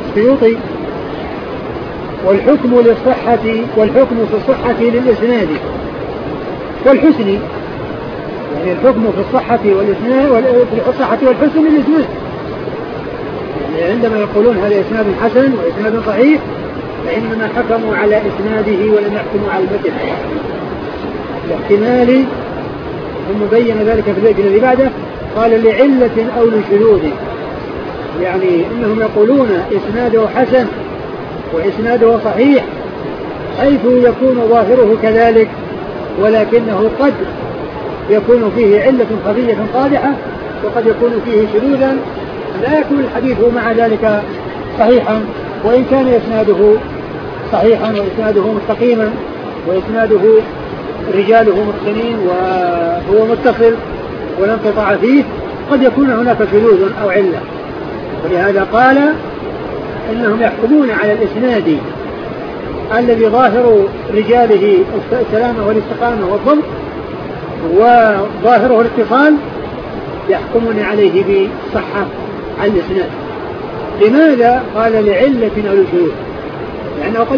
السيوطي: والحكم في الصحة للإسناد والحسن، يعني الحكم في الصحة والحسن للإسناد، يعني عندما يقولون هذا إسناد حسن وإسناد صحيح فإنما حكموا على إسناده ولم يحكموا على المتن الاحتمالي. ثم بين ذلك في البيت الذي بعده قال: لعلة أو لشذوذ، يعني إنهم يقولون إسناده حسن وإسناده صحيح حيث يكون ظاهره كذلك، ولكنه قد يكون فيه علة خفية قادحة، وقد يكون فيه شذوذا لا يكون الحديث مع ذلك صحيحا، وإن كان إسناده صحيحا وإسناده مستقيما وإسناده رجاله محسنين وهو متصل ولا انقطاع فيه، قد يكون هناك شذوذ أو علة. ولهذا قال إنهم يحكمون على الإسناد الذي ظاهر رجاله السلامة والاستقامة والضبط وظاهره الاتصال، يحكمون عليه بالصحة على الإسناد. لماذا؟ قال: لعلة أو لشذوذ، لأنه